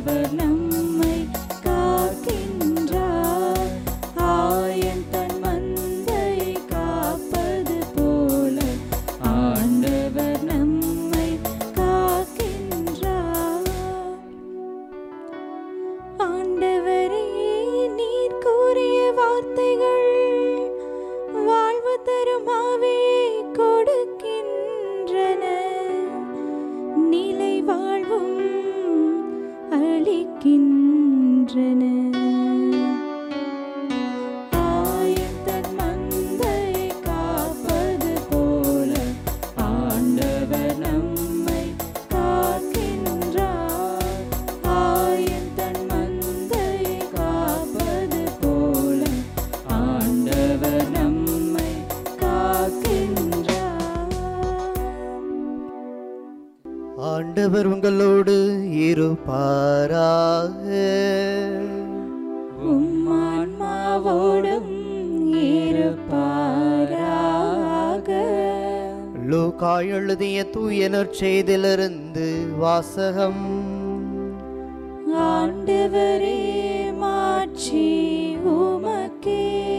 ஆண்டவர் நம்மை காக்கின்றார். ஆயன் தன் மந்தையை காப்பது போல ஆண்டவர் நம்மை காக்கின்றார். ஆண்டவரே, நீர் கூறிய வார்த்தைகள் வாழ்வு தரும் ஆவியை கொடுக்கின்றன, நிலை வாழ்வும் அளிக்கின்றன. ஆயன் தன் மந்தையை காப்பது போல ஆண்டவர் நம்மை காக்கின்றார். ஆயன் தன் மந்தையை காப்பது போல ஆண்டவர் நம்மை காக்கின்றார். ஆண்டவர் உங்களோடு இருப்பாராக. உம் ஆன்மாவோடும் இருப்பாராக. லூக்கா எழுதிய தூய நற்செய்தியிலிருந்து வாசகம். ஆண்டவரே, மாட்சி உமக்கே.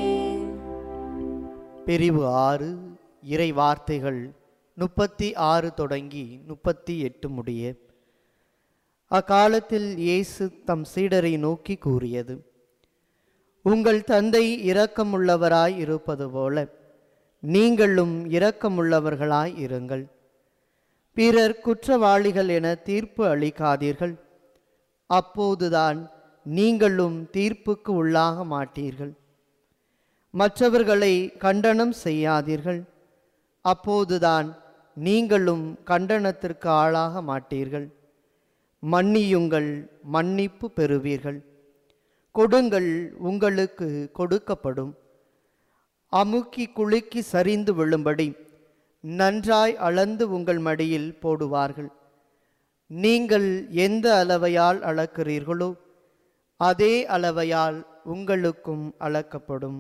பிரிவு 6 இறை வார்த்தைகள் 36 தொடங்கி 38 முடிய. அக்காலத்தில் இயேசு தம் சீடரை நோக்கி கூறியது: உங்கள் தந்தை இரக்கமுள்ளவராய் இருப்பது போல நீங்களும் இரக்கமுள்ளவர்களாய் இருங்கள். பிறர் குற்றவாளிகள் என தீர்ப்பு அளிக்காதீர்கள், அப்போதுதான் நீங்களும் தீர்ப்புக்கு உள்ளாக மாட்டீர்கள். மற்றவர்களை கண்டனம் செய்யாதீர்கள், அப்போதுதான் நீங்களும் கண்டனத்திற்கு ஆளாக மாட்டீர்கள். மன்னியுங்கள், மன்னிப்பு பெறுவீர்கள். கொடுங்கள், உங்களுக்கு கொடுக்கப்படும். அமுக்கி குலுக்கி சரிந்து விழும்படி நன்றாய் அளந்து உங்கள் மடியில் போடுவார்கள். நீங்கள் எந்த அளவையால் அளக்கிறீர்களோ அதே அளவையால் உங்களுக்கும் அளக்கப்படும்.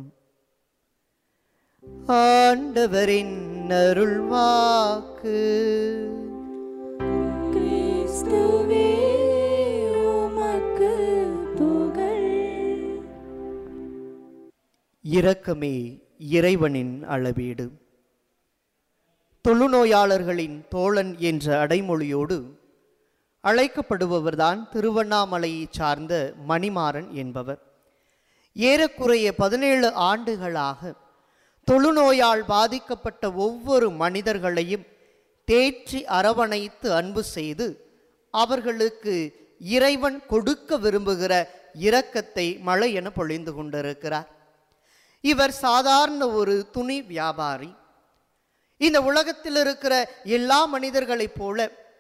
ஆண்டவரின் அருள்வாக்கு. கிறிஸ்துவே, உமக்கு புகழ். இரக்கமே இறைவனின் அளவீடு. தொழுநோயாளர்களின் தோழன் என்ற அடைமொழியோடு அழைக்கப்படுபவர்தான் திருவண்ணாமலையை சார்ந்த மணிமாறன் என்பவர். ஏறக்குறைய 17 ஆண்டுகளாக தொழுநோயால் பாதிக்கப்பட்ட ஒவ்வொரு மனிதர்களையும் தேற்றி அரவணைத்து அன்பு செய்து அவர்களுக்கு இறைவன் கொடுக்க விரும்புகிற இரக்கத்தை மழை என பொழிந்து கொண்டிருக்கிறார். இவர் சாதாரண ஒரு துணி வியாபாரி. இந்த உலகத்தில் இருக்கிற எல்லா மனிதர்களைப் போல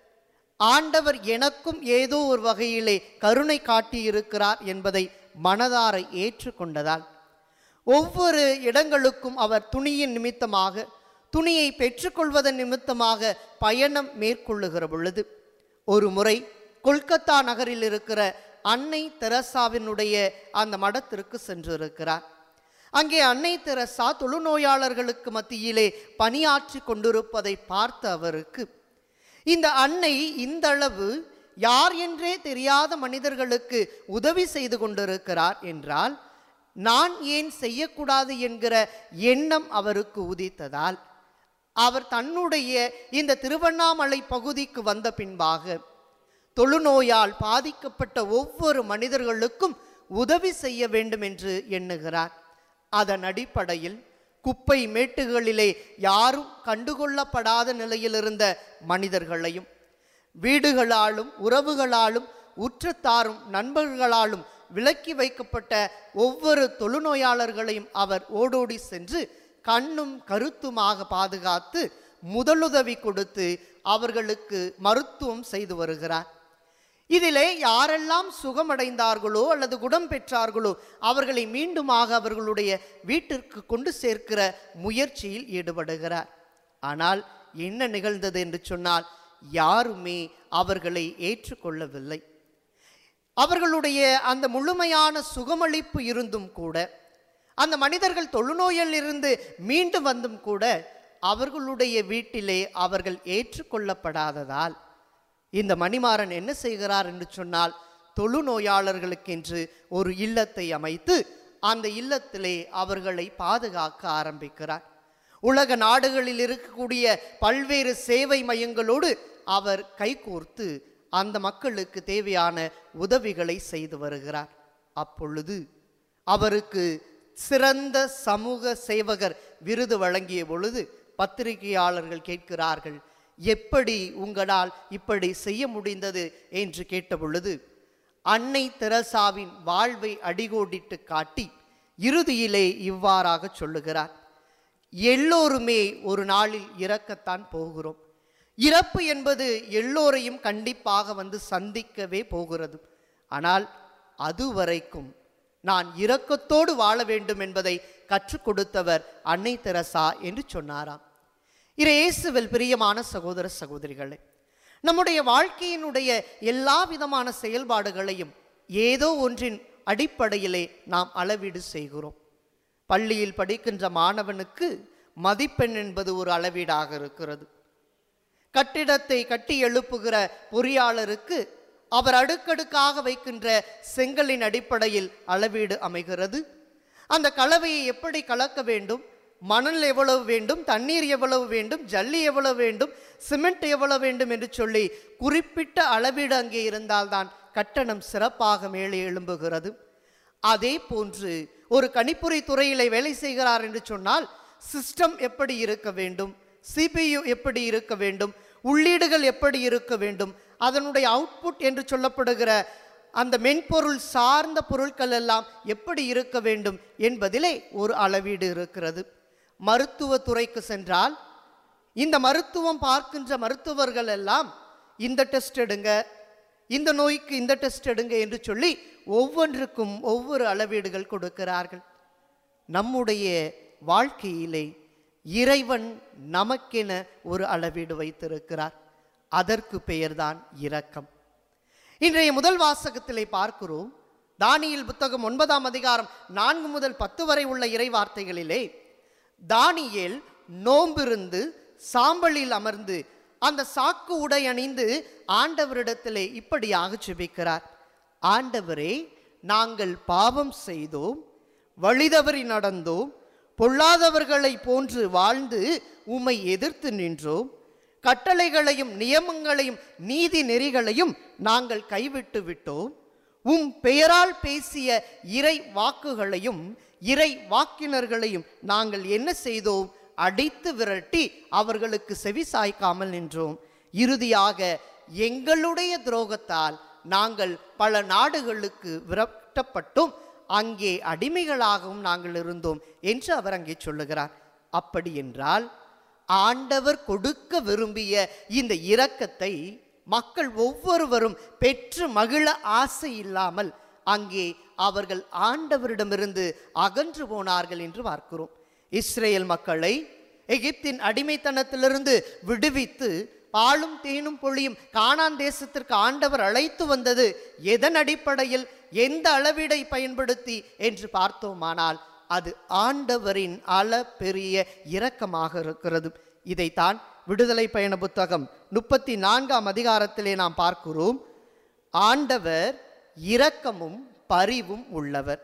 ஆண்டவர் எனக்கும் ஏதோ ஒரு வகையிலே கருணை காட்டியிருக்கிறார் என்பதை மனதார ஏற்றுக்கொண்டதால் ஒவ்வொரு இடங்களுக்கும் அவர் துணியின் நிமித்தமாக, துணியை பெற்றுக்கொள்வதன் நிமித்தமாக பயணம் மேற்கொள்ளுகிற பொழுது ஒரு முறை கொல்கத்தா நகரில் இருக்கிற அன்னை தெரசாவினுடைய அந்த மடத்திற்கு சென்றிருக்கிறார். அங்கே அன்னை தெரசா தொழுநோயாளர்களுக்கு மத்தியிலே பணியாற்றி கொண்டிருப்பதை பார்த்த அவருக்கு இந்த அன்னை இந்த அளவு யார் என்றே தெரியாத மனிதர்களுக்கு உதவி செய்து கொண்டிருக்கிறார் என்றால் நான் ஏன் செய்யக்கூடாது என்கிற எண்ணம் அவருக்கு உதித்ததால் அவர் தன்னுடைய இந்த திருவண்ணாமலை பகுதிக்கு வந்த பின்பாக தொழுநோயால் பாதிக்கப்பட்ட ஒவ்வொரு மனிதர்களுக்கும் உதவி செய்ய வேண்டும் என்று எண்ணுகிறார். அதன் அடிப்படையில் குப்பை மேட்டுகளிலே யாரும் கண்டுகொள்ளப்படாத நிலையில் இருந்த மனிதர்களையும் வீடுகளாலும் உறவுகளாலும் உற்றத்தாரும் நண்பர்களாலும் விலக்கி வைக்கப்பட்ட ஒவ்வொரு தொழுநோயாளர்களையும் அவர் ஓடோடி சென்று கண்ணும் கருத்துமாக பாதுகாத்து முதலுதவி கொடுத்து அவர்களுக்கு மருத்துவம் செய்து வருகிறார். இதிலே யாரெல்லாம் சுகமடைந்தார்களோ அல்லது குணம் பெற்றார்களோ அவர்களை மீண்டுமாக அவர்களுடைய வீட்டிற்கு கொண்டு சேர்க்கிற முயற்சியில் ஈடுபடுகிறார். ஆனால் என்ன நிகழ்ந்தது என்று சொன்னால் யாருமே அவர்களை ஏற்றுக்கொள்ளவில்லை. அவர்களுடைய அந்த முழுமையான சுகமளிப்பு இருந்தும் கூட, அந்த மனிதர்கள் தொழுநோயில் இருந்து மீண்டு வந்தும் கூட அவர்களுடைய வீட்டிலே அவர்கள் ஏற்றுக்கொள்ளப்படாததால் இந்த மணிமாறன் என்ன செய்கிறார் என்று சொன்னால் தொழுநோயாளர்களுக்கென்று ஒரு இல்லத்தை அமைத்து அந்த இல்லத்திலே அவர்களை பாதுகாக்க ஆரம்பிக்கிறார். உலக நாடுகளில் இருக்கக்கூடிய பல்வேறு சேவை மையங்களோடு அவர் கைகோர்த்து அந்த மக்களுக்கு தேவையான உதவிகளை செய்து வருகிறார். அப்பொழுது அவருக்கு சிறந்த சமூக சேவகர் விருது வழங்கிய பொழுது பத்திரிகையாளர்கள் கேட்கிறார்கள், எப்படி உங்களால் இப்படி செய்ய முடிந்தது என்று கேட்ட பொழுது அன்னை தெரசாவின் வாழ்வை அடிகோடிட்டு காட்டி இறுதியிலே இவ்வாறாக சொல்லுகிறார், எல்லோருமே ஒரு நாளில் இறக்கத்தான் போகிறோம். இறப்பு என்பது எல்லோரையும் கண்டிப்பாக வந்து சந்திக்கவே போகிறது. ஆனால் அதுவரைக்கும் நான் இரக்கத்தோடு வாழ வேண்டும் என்பதை கற்றுக் கொடுத்தவர் அன்னை தெரசா என்று சொன்னாராம். இயேசுவில் பிரியமான சகோதர சகோதரிகளே, நம்முடைய வாழ்க்கையினுடைய எல்லா விதமான செயல்பாடுகளையும் ஏதோ ஒன்றின் அடிப்படையிலே நாம் அளவீடு செய்கிறோம். பள்ளியில் படிக்கின்ற மாணவனுக்கு மதிப்பெண் என்பது ஒரு அளவீடாக இருக்கிறது. கட்டிடத்தை கட்டி எழுப்புகிற பொறியாளருக்கு அவர் அடுக்கடுக்காக வைக்கின்ற செங்கலின் அடிப்படையில் அளவீடு அமைகிறது. அந்த கலவையை எப்படி கலக்க வேண்டும், மணல் எவ்வளவு வேண்டும், தண்ணீர் எவ்வளவு வேண்டும், ஜல்லி எவ்வளவு வேண்டும், சிமெண்ட் எவ்வளவு வேண்டும் என்று சொல்லி குறிப்பிட்ட அளவீடு அங்கே இருந்தால்தான் கட்டணம் சிறப்பாக மேலே எழும்புகிறது. அதே போன்று ஒரு கணிப்பொறி துறையிலே வேலை செய்கிறார் என்று சொன்னால் சிஸ்டம் எப்படி இருக்க வேண்டும், CPU எப்படி இருக்க வேண்டும், உள்ளீடுகள் எப்படி இருக்க வேண்டும், அதனுடைய அவுட்புட் என்று சொல்லப்படுகிற அந்த மென்பொருள் சார்ந்த பொருட்கள் எல்லாம் எப்படி இருக்க வேண்டும் என்பதிலே ஒரு அளவீடு இருக்கிறது. மருத்துவத்துறைக்கு சென்றால் இந்த மருத்துவம் பார்க்கின்ற மருத்துவர்கள் எல்லாம் இந்த டெஸ்ட் எடுங்க, இந்த நோய்க்கு இந்த டெஸ்ட் எடுங்க என்று சொல்லி ஒவ்வொன்றுக்கும் ஒவ்வொரு அளவீடுகள் கொடுக்கிறார்கள். நம்முடைய வாழ்க்கையிலே இறைவன் நமக்கென ஒரு அளவீடு வைத்திருக்கிறார். அதற்கு பெயர்தான் இரக்கம். இன்றைய முதல் வாசகத்திலே பார்க்கிறோம். தானியேல் புத்தகம் 9ஆம் அதிகாரம் 4 முதல் 10 வரை உள்ள இறை வார்த்தைகளிலே தானியேல் நோம்பிருந்து சாம்பலில் அமர்ந்து அந்த சாக்கு உடை அணிந்து ஆண்டவரிடத்திலே இப்படியாக ஜெபிக்கிறார், ஆண்டவரே, நாங்கள் பாவம் செய்தோம், வழிதவறி நடந்தோம், பொல்லாதவர்களை போன்று வாழ்ந்து உம்மை எதிர்த்து நின்றோம், கட்டளைகளையும் நியமங்களையும் நீதி நெறிகளையும் நாங்கள் கைவிட்டு விட்டோம், உம் பெயரால் பேசிய இறை வாக்குகளையும் இறை வாக்கினர்களையும் நாங்கள் என்ன செய்தோம், அடித்து விரட்டி அவர்களுக்கு செவி சாய்க்காமல் நின்றோம், இறுதியாக எங்களுடைய துரோகத்தால் நாங்கள் பல நாடுகளுக்கு விரட்டப்பட்டும் அங்கே அடிமைகளாகவும் நாங்கள் இருந்தோம் என்று அவர் அங்கே சொல்லுகிறார். அப்படி என்றால் ஆண்டவர் கொடுக்க விரும்பிய இந்த இரக்கத்தை மக்கள் ஒவ்வொருவரும் பெற்று மகிழ ஆசை இல்லாமல் அங்கே அவர்கள் ஆண்டவரிடமிருந்து அகன்று போனார்கள் என்று பார்க்கிறோம். இஸ்ரேல் மக்களை எகிப்தின் அடிமைத்தனத்திலிருந்து விடுவித்து பாலும் தேனும் பொழியும் கானான் தேசத்திற்கு ஆண்டவர் அழைத்து வந்தது எதன் அடிப்படையில், எந்த அளவீடை பயன்படுத்தி என்று பார்த்தோமானால் அது ஆண்டவரின் பெரிய இரக்கமாக இருக்கிறது. இதைத்தான் விடுதலை பயண புத்தகம் 34ஆம் அதிகாரத்திலே நாம் பார்க்கிறோம். ஆண்டவர் இரக்கமும் பரிவும் உள்ளவர்,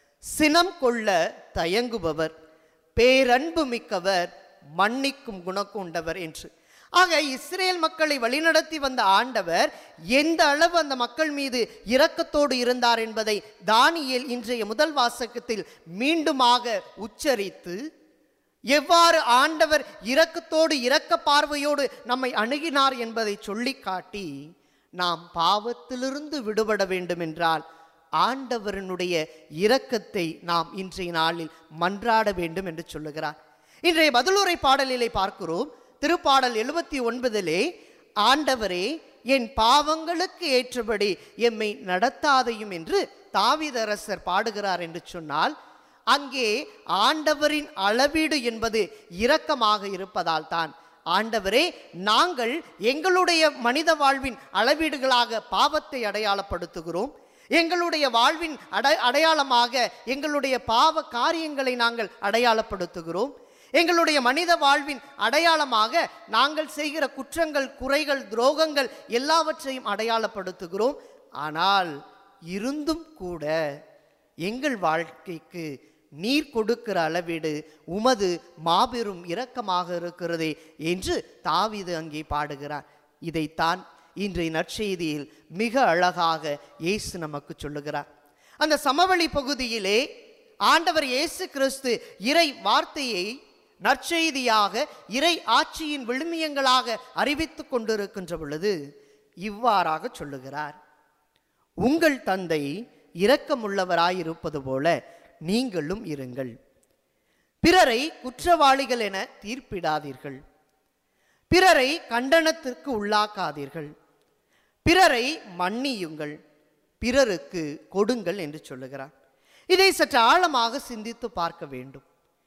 சினம் கொள்ள தயங்குபவர், பேரன்பு மிக்கவர், மன்னிக்கும் குணக்கொண்டவர் என்று. ஆக இஸ்ரேல் மக்களை வழிநடத்தி வந்த ஆண்டவர் எந்த அளவு அந்த மக்கள் மீது இரக்கத்தோடு இருந்தார் என்பதை தானியேல் இன்றைய முதல் வாசகத்தில் மீண்டுமாக உச்சரித்து, எவ்வாறு ஆண்டவர் இரக்கத்தோடு இரக்க பார்வையோடு நம்மை அணுகினார் என்பதை சொல்லி காட்டி, நாம் பாவத்திலிருந்து விடுபட வேண்டும் என்றால் ஆண்டவரனுடைய இரக்கத்தை நாம் இன்றைய நாளில் மன்றாட வேண்டும் என்று சொல்லுகிறார். இன்றைய பதிலுரை பாடலிலே பார்க்கிறோம். திருப்பாடல் 79 ஆண்டவரே, என் பாவங்களுக்கு ஏற்றபடி எம்மை நடத்தாதையும் என்று தாவீதரசர் பாடுகிறார் என்று சொன்னால், அங்கே ஆண்டவரின் அளவீடு என்பது இரக்கமாக இருப்பதால் தான் ஆண்டவரே, நாங்கள் எங்களுடைய மனித வாழ்வின் அளவீடுகளாக பாவத்தை அடையாளப்படுத்துகிறோம், எங்களுடைய வாழ்வின் அடையாளமாக எங்களுடைய பாவ காரியங்களை நாங்கள் அடையாளப்படுத்துகிறோம், எங்களுடைய மனித வாழ்வின் அடையாளமாக நாங்கள் செய்கிற குற்றங்கள், குறைகள், துரோகங்கள் எல்லாவற்றையும் அடையாளப்படுத்துகிறோம். ஆனால் இருந்தும் கூட எங்கள் வாழ்க்கைக்கு நீர் கொடுக்கிற அளவீடு உமது மாபெரும் இரக்கமாக இருக்கிறதே என்று தாவீது அங்கே பாடுகிறார். இதைத்தான் இன்றைய நற்செய்தியில் மிக அழகாக இயேசு நமக்கு சொல்லுகிறார். அந்த சமவெளி பகுதியிலே ஆண்டவர் இயேசு கிறிஸ்து இறை வார்த்தையை நற்செய்தியாக இறை ஆட்சியின் விழுமியங்களாக அறிவித்துக் கொண்டிருக்கின்ற பொழுது இவ்வாறாக சொல்லுகிறார். உங்கள் தந்தை இரக்கமுள்ளவராயிருப்பது போல நீங்களும் இருங்கள். பிறரை குற்றவாளிகள் என தீர்ப்பிடாதீர்கள். பிறரை கண்டனத்திற்கு உள்ளாக்காதீர்கள். பிறரை மன்னியுங்கள், பிறருக்கு கொடுங்கள் என்று சொல்லுகிறார். இதை சற்று ஆழமாக சிந்தித்து பார்க்க வேண்டும்.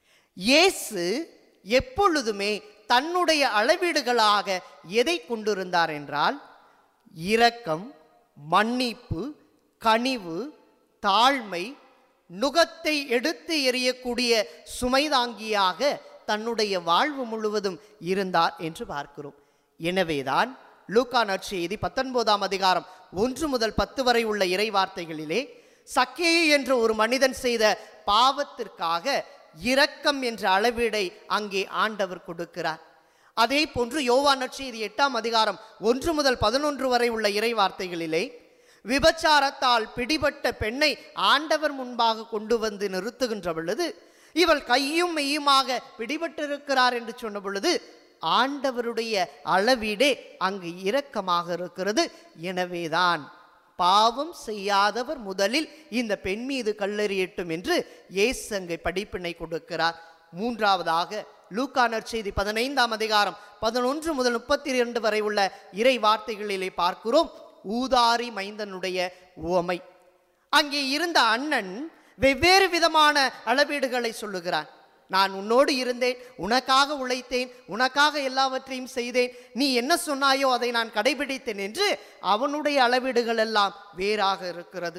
இயேசு எப்பொழுதுமே தன்னுடைய அளவீடுகளாக எதை கொண்டிருந்தார் என்றால் இரக்கம், மன்னிப்பு, கனிவு, தாழ்மை, நுகத்தை எடுத்து எறியக்கூடிய சுமைதாங்கியாக தன்னுடைய வாழ்வு முழுவதும் இருந்தார் என்று பார்க்கிறோம். எனவேதான் லூக்கா நற்செய்தி 19ஆம் அதிகாரம் 1 முதல் 10 வரை உள்ள இறை வார்த்தைகளிலே சக்கேயு என்ற ஒரு மனிதன் செய்த பாவத்திற்காக இரக்கம் என்ற அளவீடை அங்கே ஆண்டவர் கொடுக்கிறார். அதே போன்று யோவான் நற்செய்தி 8ஆம் அதிகாரம் 1 முதல் 11 வரை உள்ள இறை வார்த்தைகளிலே விபச்சாரத்தால் பிடிபட்ட பெண்ணை ஆண்டவர் முன்பாக கொண்டு வந்து நிறுத்துகின்ற பொழுது இவள் கையும் மெய்யுமாக பிடிபட்டிருக்கிறார் என்று சொன்ன பொழுது ஆண்டவருடைய அளவீடே அங்கு இரக்கமாக இருக்கிறது. எனவேதான் பாவம் செய்யாதவர் முதலில் இந்த பெண் மீது கல்லெறியட்டும் என்று இயேசு அங்கே படிப்பினை கொடுக்கிறார். மூன்றாவதாக லூக்கா நற்செய்தி 15ஆம் அதிகாரம் 11 முதல் 32 வரை உள்ள இறை வார்த்தைகளிலே பார்க்கிறோம் ஊதாரி மைந்தனுடைய உவமை. அங்கே இருந்த அண்ணன் வெவ்வேறு விதமான அளவீடுகளை சொல்லுகிறான். நான் உன்னோடு இருந்தேன், உனக்காக உழைத்தேன், உனக்காக எல்லாவற்றையும் செய்தேன், நீ என்ன சொன்னாயோ அதை நான் கடைபிடித்தேன் என்று அவனுடைய அளவீடுகள் எல்லாம் வேறாக இருக்கிறது.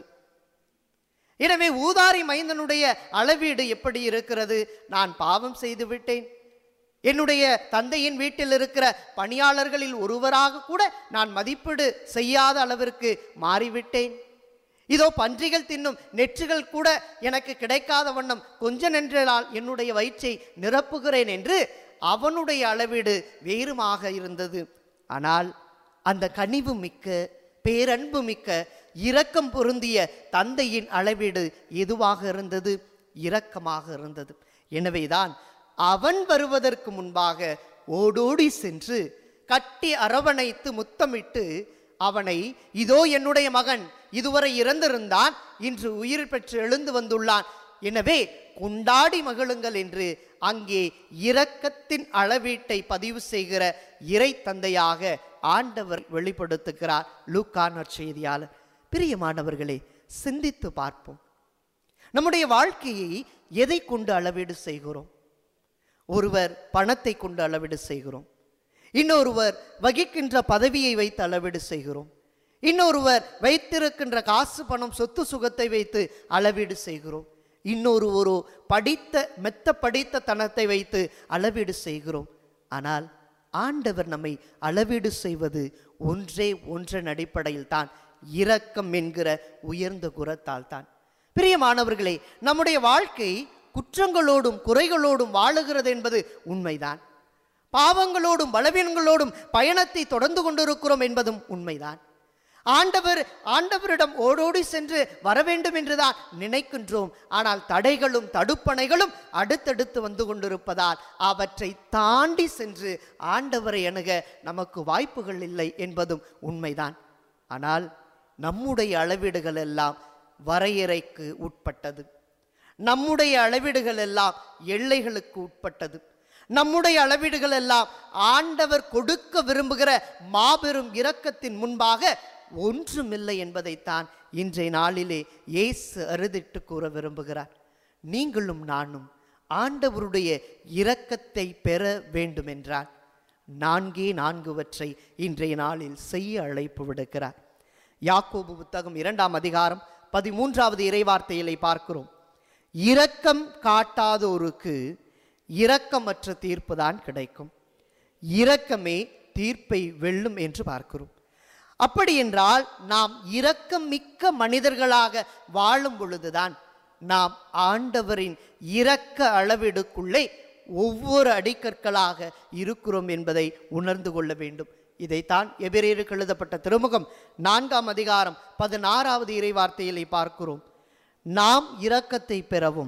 எனவே ஊதாரி மைந்தனுடைய அளவீடு எப்படி இருக்கிறது? நான் பாவம் செய்து விட்டேன், என்னுடைய தந்தையின் வீட்டில் இருக்கிற பணியாளர்களில் ஒருவராக கூட நான் மதிப்பீடு செய்யாத அளவிற்கு மாறிவிட்டேன், இதோ பன்றிகள் தின்னும் நெற்றுகள் கூட எனக்கு கிடைக்காத வண்ணம் கொஞ்ச நென்றால் என்னுடைய வயிற்றை நிரப்புகிறேன் என்று அவனுடைய அளவீடு வேறுமாக இருந்தது. ஆனால் அந்த கனிவு மிக்க, பேரன்பு மிக்க, இரக்கம் பொருந்திய தந்தையின் அளவீடு எதுவாக இருந்தது? இரக்கமாக இருந்தது. எனவேதான் அவன் வருவதற்கு முன்பாக ஓடோடி சென்று கட்டி அரவணைத்து முத்தமிட்டு அவனை, இதோ என்னுடைய மகன் இதுவரை இறந்திருந்தான், இன்று உயிர் பெற்று எழுந்து வந்துள்ளான், எனவே கொண்டாடி மகிழுங்கள் என்று அங்கே இரக்கத்தின் அளவீட்டை பதிவு செய்கிற இறை தந்தையாக ஆண்டவர் வெளிப்படுத்துகிறார் லூக்கா நற்செய்தியாளர். பிரியமானவர்களே, சிந்தித்து பார்ப்போம். நம்முடைய வாழ்க்கையை எதை கொண்டு அளவீடு செய்கிறோம்? ஒருவர் பணத்தை கொண்டு அளவீடு செய்கிறோம், இன்னொருவர் வகிக்கின்ற பதவியை வைத்து அளவீடு செய்கிறோம், இன்னொருவர் வைத்திருக்கின்ற காசு பணம் சொத்து சுகத்தை வைத்து அளவீடு செய்கிறோம், இன்னொரு மெத்த படித்த தனத்தை வைத்து அளவீடு செய்கிறோம். ஆனால் ஆண்டவர் நம்மை அளவீடு செய்வது ஒன்றன் அடிப்படையில் தான், இரக்கம் என்கிற உயர்ந்த குரத்தால் தான். பிரியமானவர்களே, நம்முடைய வாழ்க்கை குற்றங்களோடும் குறைகளோடும் வாழுகிறது என்பது உண்மைதான். பாவங்களோடும் பலவீனங்களோடும் பயணத்தை தொடர்ந்து கொண்டிருக்கிறோம் என்பதும் உண்மைதான். ஆண்டவரிடம் ஓடோடி சென்று வர வேண்டும் என்றுதான் நினைக்கின்றோம். ஆனால் தடைகளும் தடுப்பணைகளும் அடுத்தடுத்து வந்து கொண்டிருப்பதால் அவற்றை தாண்டி சென்று ஆண்டவரை அணுக நமக்கு வாய்ப்புகள் இல்லை என்பதும் உண்மைதான். ஆனால் நம்முடைய அளவீடுகள் எல்லாம் வரையறைக்கு உட்பட்டது, நம்முடைய அளவீடுகள் எல்லாம் எல்லைகளுக்கு உட்பட்டது, நம்முடைய அளவீடுகள் எல்லாம் ஆண்டவர் கொடுக்க விரும்புகிற மாபெரும் இரக்கத்தின் முன்பாக ஒன்றுமில்லை என்பதைத்தான் இன்றைய நாளிலே இயேசு அறுதிட்டு கூற விரும்புகிறார். நீங்களும் நானும் ஆண்டவருடைய இரக்கத்தை பெற வேண்டுமென்றால் 4 இன்றைய நாளில் செய்ய அழைப்பு விடுக்கிறார். யாக்கோபு புத்தகம் 2ஆம் அதிகாரம் 13வது இறைவார்த்தையிலே பார்க்கிறோம். இரக்கம் காட்டாதோருக்கு இரக்கமற்ற தீர்ப்பு தான் கிடைக்கும், இரக்கமே தீர்ப்பை வெல்லும் என்று பார்க்கிறோம். அப்படி என்றால் நாம் இரக்கம் மிக்க மனிதர்களாக வாழும் பொழுதுதான் நாம் ஆண்டவரின் இரக்க அளவீடுக்குள்ளே ஒவ்வொரு அடிக்கற்களாக இருக்கிறோம் என்பதை உணர்ந்து கொள்ள வேண்டும். இதைத்தான் எபிரேயருக்கு எழுதப்பட்ட திருமுகம் 4ஆம் அதிகாரம் 16வது இறைவார்த்தையிலே பார்க்கிறோம். நாம் இரக்கத்தை பெறவும்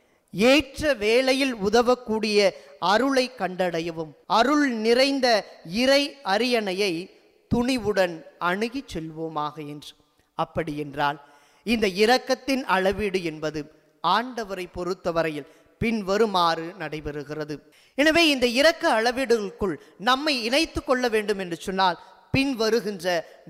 ஏற்ற வேளையில் உதவக்கூடிய அருளை கண்டடையவும் அருள் நிறைந்த இறை அரியணையை துணிவுடன் அணுகி செல்வோமாக என்று. அப்படி என்றால் இந்த இரக்கத்தின் அளவீடு என்பது ஆண்டவரை பொறுத்தவரையில் பின்வருமாறு நடைபெறுகிறது. எனவே இந்த இரக்க அளவீடுகளுக்குள் நம்மை இணைத்து கொள்ள வேண்டும் என்று சொன்னால் பின்வருகின்ற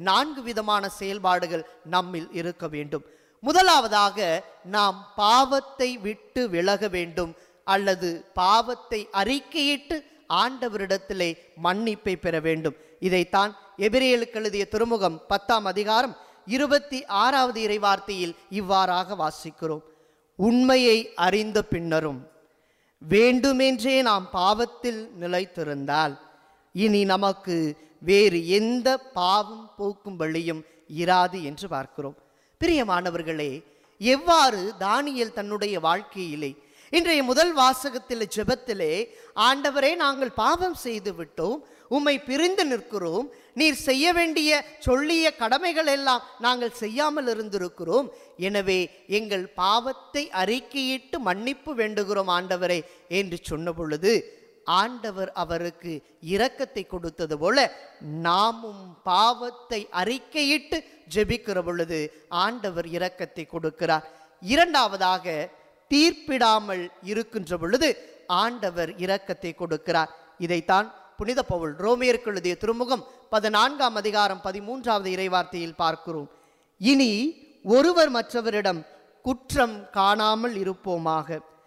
4 விதமான செயல்பாடுகள் நம்மில் இருக்க வேண்டும். முதலாவதாக நாம் பாவத்தை விட்டு விலக வேண்டும், அல்லது பாவத்தை அறிக்கையிட்டு ஆண்டவரிடத்திலே மன்னிப்பை பெற வேண்டும். இதைத்தான் எபிரேயருக்கு எழுதிய திருமுகம் 10ஆம் அதிகாரம் 26வது இறைவார்த்தையில் இவ்வாறாக வாசிக்கிறோம். உண்மையை அறிந்த பின்னரும் வேண்டுமென்றே நாம் பாவத்தில் நிலைத்திருந்தால் இனி நமக்கு வேறு எந்த பாவம் போக்கும் வழியும் இராது என்று பார்க்கிறோம். பிரியமானவர்களே, எவ்வாறு தானியேல் தன்னுடைய வாழ்க்கையிலே இன்றைய முதல் வாசகத்தில் ஜெபத்திலே ஆண்டவரே நாங்கள் பாவம் செய்து விட்டோம், உம்மை பிரிந்து நிற்கிறோம், நீர் செய்ய வேண்டிய சொல்லிய கடமைகள் எல்லாம் நாங்கள் செய்யாமல் இருந்திருக்கிறோம், எனவே எங்கள் பாவத்தை அறிக்கையிட்டு மன்னிப்பு வேண்டுகிறோம் ஆண்டவரே என்று சொன்ன பொழுது ஆண்டவர் அவருக்கு இரக்கத்தை கொடுத்தது போல நாமும் பாவத்தை அறிக்கையிட்டு ஜெபிக்கிற பொழுது ஆண்டவர் இரக்கத்தை கொடுக்கிறார். இரண்டாவதாக தீர்ப்பிடாமல் இருக்கின்ற பொழுது ஆண்டவர் இரக்கத்தை கொடுக்கிறார். இதைத்தான் புனித பவுல் ரோமியருக்கு எழுதிய திருமுகம் 14ஆம் அதிகாரம் 13வது இறைவார்த்தையில் பார்க்கிறோம். இனி ஒருவர் மற்றவரிடம் குற்றம் காணாமல் இருப்போமாக,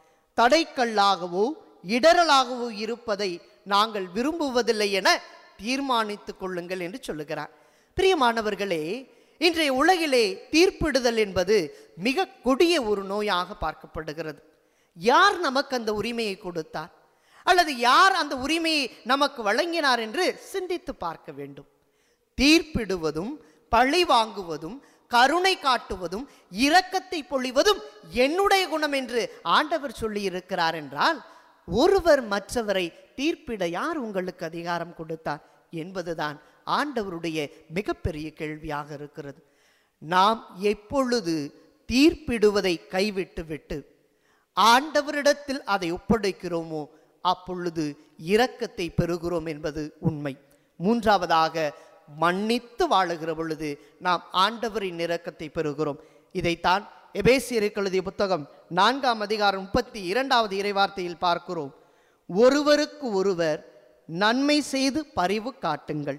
தடைக்கல்லாகவோ இடரலாகவோ இருப்பதை நாங்கள் விரும்புவதில்லை என தீர்மானித்துக் கொள்ளுங்கள் என்று சொல்லுகிறார். பிரியமானவர்களே, இன்றைய உலகிலே தீர்ப்பிடுதல் என்பது மிக கொடிய ஒரு நோயாக பார்க்கப்படுகிறது. யார் நமக்கு அந்த உரிமையை கொடுத்தார், அல்லது யார் அந்த உரிமையை நமக்கு வழங்கினார் என்று சிந்தித்து பார்க்க வேண்டும். தீர்ப்பிடுவதும் பழி வாங்குவதும் கருணை காட்டுவதும் இரக்கத்தை பொழிவதும் என்னுடைய குணம் என்று ஆண்டவர் சொல்லி இருக்கிறார் என்றால் ஒருவர் மற்றவரை தீர்ப்பிட யார் உங்களுக்கு அதிகாரம் கொடுத்தார் என்பதுதான் ஆண்டவருடைய மிகப்பெரிய கேள்வியாக இருக்கிறது. நாம் எப்பொழுது தீர்ப்பிடுவதை கைவிட்டு விட்டு ஆண்டவரிடத்தில் அதை ஒப்படைக்கிறோமோ அப்பொழுது இரக்கத்தை பெறுகிறோம் என்பது உண்மை. மூன்றாவதாக மன்னித்து வாழுகிற பொழுது நாம் ஆண்டவரின் இரக்கத்தை பெறுகிறோம். இதைத்தான் எபேசியருக்கு எழுதிய புத்தகம் 4ஆம் அதிகாரம் 32வது இறைவார்த்தையில் பார்க்கிறோம். ஒருவருக்கு ஒருவர் நன்மை செய்து பரிவு காட்டுங்கள்,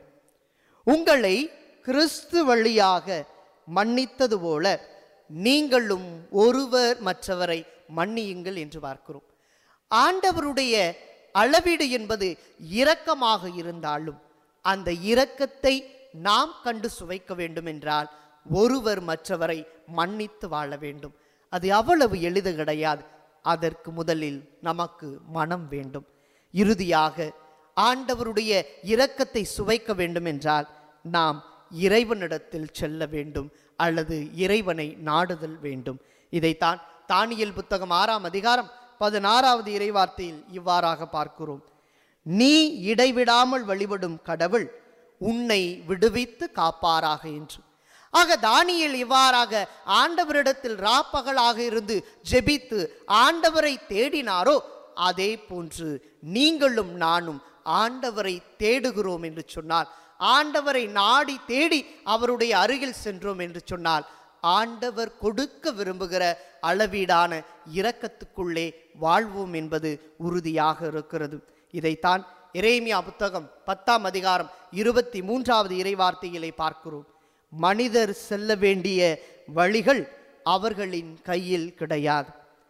உங்களை கிறிஸ்து வழியாக மன்னித்தது போல நீங்களும் ஒருவர் மற்றவரை மன்னியுங்கள் என்று பார்க்கிறோம். ஆண்டவருடைய அளவீடு என்பது இரக்கமாக இருந்தாலும் அந்த இரக்கத்தை நாம் கண்டு சுவைக்க வேண்டும் என்றால் ஒருவர் மற்றவரை மன்னித்து வாழ வேண்டும். அது அவ்வளவு எளிது கிடையாது. அதற்கு முதலில் நமக்கு மனம் வேண்டும். இறுதியாக ஆண்டவருடைய இரக்கத்தை சுவைக்க வேண்டும் என்றால் நாம் இறைவனிடத்தில் செல்ல வேண்டும், அல்லது இறைவனை நாடுதல் வேண்டும். இதைத்தான் தானியேல் புத்தகம் 6ஆம் அதிகாரம் 16வது இறைவார்த்தையில் இவ்வாறாக பார்க்கிறோம். நீ இடைவிடாமல் வழிபடும் கடவுள் உன்னை விடுவித்து காப்பாராக என்று. ஆக தானியேல் இவ்வாறாக ஆண்டவரிடத்தில் ராப்பகலாக இருந்து ஜெபித்து ஆண்டவரை தேடினாரோ அதே போன்று நீங்களும் நானும் ஆண்டவரை தேடுகிறோம் என்று சொன்னால், ஆண்டவரை நாடி தேடி அவருடைய அருகில் சென்றோம் என்று சொன்னால் ஆண்டவர் கொடுக்க விரும்புகிற அளவீடான இரக்கத்துக்குள்ளே வாழ்வோம் என்பது உறுதியாக இருக்கிறது. இதைத்தான் எரேமியா புத்தகம் 10ஆம் அதிகாரம் 23வது இறைவார்த்தையிலே பார்க்கிறோம். மனிதர் செல்ல வேண்டிய வழிகள் அவர்களின் கையில் கிடையாது,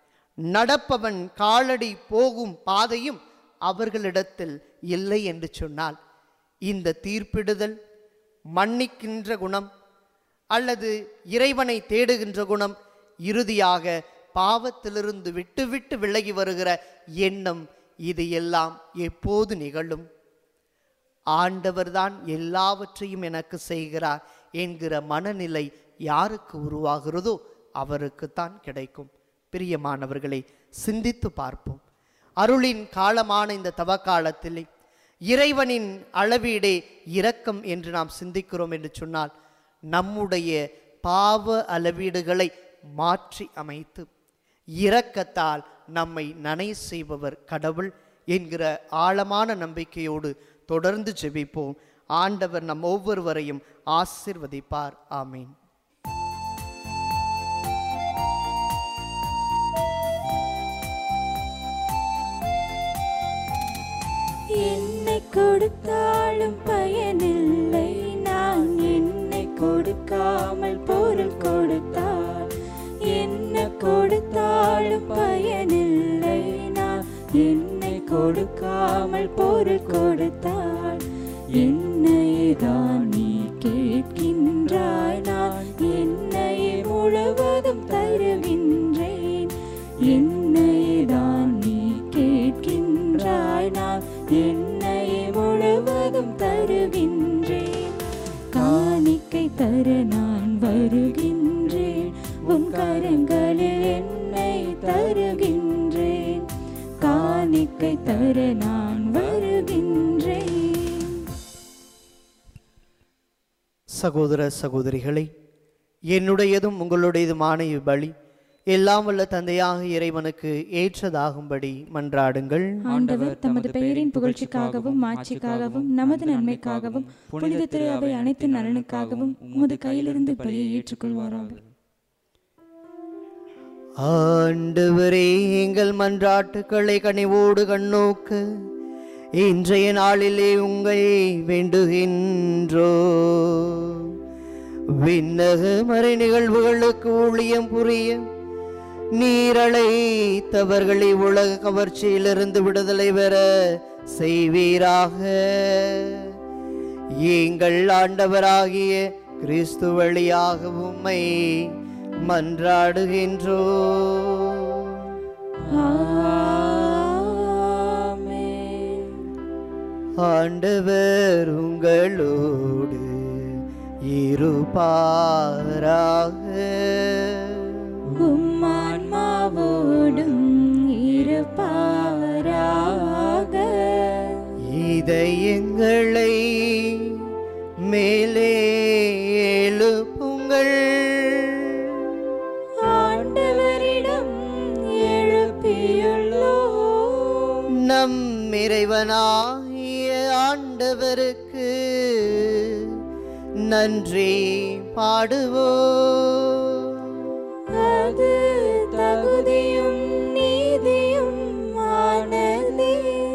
நடப்பவன் காலடி போகும் பாதையும் அவர்களிடத்தில் இல்லை என்று சொன்னால் இந்த தீர்ப்பிடுதல், மன்னிக்கின்ற குணம் அல்லது இறைவனை தேடுகின்ற குணம், இறுதியாக பாவத்திலிருந்து விட்டு விட்டு விலகி வருகிற எண்ணம், இது எல்லாம் எப்போது நிகழும்? ஆண்டவர்தான் எல்லாவற்றையும் எனக்கு செய்கிறார் என்கிற மனநிலை யாருக்கு உருவாகிறதோ அவருக்குத்தான் கிடைக்கும். பிரியமானவர்களை, சிந்தித்து பார்ப்போம். அருளின் காலமான இந்த தவக்காலத்திலே இறைவனின் அளவீடே இரக்கம் என்று நாம் சிந்திக்கிறோம் என்று சொன்னால், நம்முடைய பாவ அளவீடுகளை மாற்றி அமைத்து இரக்கத்தால் நம்மை நனை செய்பவர் கடவுள் என்கிற ஆழமான நம்பிக்கையோடு தொடர்ந்து ஜெபிப்போம். ஆண்டவர் நம் ஒவ்வொருவரையும் ஆசீர்வதிப்பார். ஆமீன். என்னை கொடுத்தாலும் பயனில்லை, நான் என்னை கொடுக்காமல் பொருள் கொடுத்தால். என்ன கொடுத்தாலும் பயனில்லை, நான் என்னை கொடுக்காமல் பொருள் கொடுத்தால். என்னைதான் நீ கேட்கின்றாய், நான் என்னை முழுவதும் தருகின்றேன். என்னைதான் நீ கேட்கின்றாய், நான் என்னை முழுவதும் தருகின்றேன். காணிக்கை தர நான் வருகின்றேன், உன் கரங்களில் என்னை தருகின்றேன். காணிக்கை தர நான் வருகின்றேன். சகோதர சகோதரிகளை, என்னுடையதும் உங்களுடையதுமான இவ்வழி எல்லாம் வல்ல தந்தையாக இறைவனுக்கு ஏற்றதாகும்படி மன்றாடுங்கள். ஆண்டவர் தமது பெயரின் புகழ்ச்சிக்காகவும் மாட்சிக்காகவும் நமது நன்மைக்காகவும் புனித திரு அவை அனைத்து நலனுக்காகவும் உமது கையிலிருந்து பலியை ஏற்றுக்கொள்வாராக. ஆண்டவரே, எங்கள் மன்றாட்டுக்களை கனிவோடு கண்ணோக்கு இன்றைய நாளிலே உங்களை வேண்டுகின்றோ. விண்ணக மறை நிகழ்வுகளுக்கு ஊழியம் புரிய நீரழைத்தவர்களை உலக கவர்ச்சியிலிருந்து விடுதலை பெற செய்வீராக. எங்கள் ஆண்டவராகிய கிறிஸ்து வழியாக உம்மை மன்றாடுகின்றோ. ஆண்டவர் உங்களோடு இருப்பாராக. உம்மான்மாவோடும் இருப்பாராக. இதயங்களை மேலே எழுப்புங்கள், ஆண்டவரிடம் எழுப்பியுள்ளோம். நம் இறைவனாகிய ஆண்டவருக்கு நன்றி பாடுவோம். அது தகுதியும் நீதியும் ஆனதே.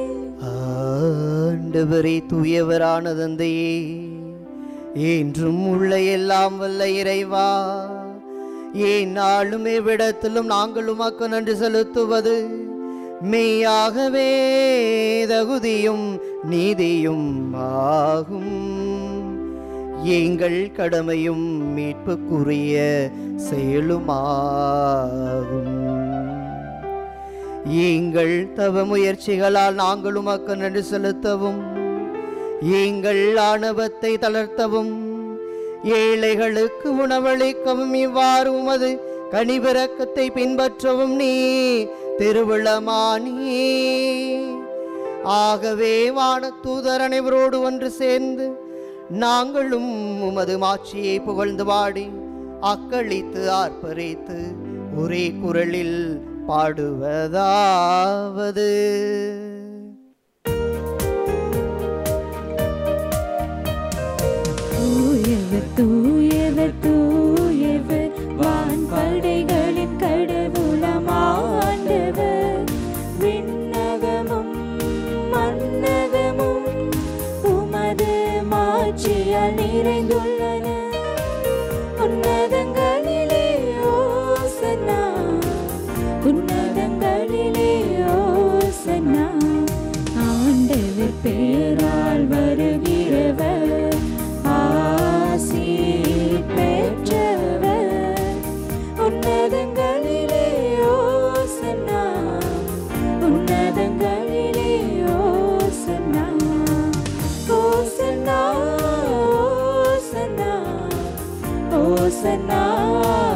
ஆண்டவரே, தூயவரான தந்தையே, என்றும் உள்ள எல்லாம் வல்ல இறைவா, ஏன் நாளுமே விடத்திலும் நாங்கள் உமக்கு நன்றி செலுத்துவது மெய்யாகவே தகுதியும் நீதியும் ஆகும். எங்கள் கடமையும் மீட்புக்குரிய செயலுமாகும். எங்கள் தவ முயற்சிகளால் நாங்கள் உமக்கு நன்றி செலுத்தவும், எங்கள் ஆணவத்தை தளர்த்தவும், ஏழைகளுக்கு உணவளிக்கவும், இவ்வாறு உமது கனிவிரக்கத்தை பின்பற்றவும் நீ திருவிழமானி. ஆகவே வானதூதர் அனைவரோடு ஒன்று சேர்ந்து நாங்களும் உமது மாட்சியை புகழ்ந்து பாடி அக்களித்து ஆர்ப்பரித்து ஒரே குரலில் பாடுவதாவது: தூயவர் தூயவர் தூயவர், வான்படைகளின் கடவுளாம் ஆண்டவர். விண்ணகமும் மண்ணகமும் உமது மாட்சியால் நிறைந்துள்ளன. உன்னதங்களிலே ஓசன்னா, உன்னதங்களிலே ஓசன்னா. ஆண்டவர் பெயரால் வருகிறவர் ஆசி பெற்ற ஓசன்னா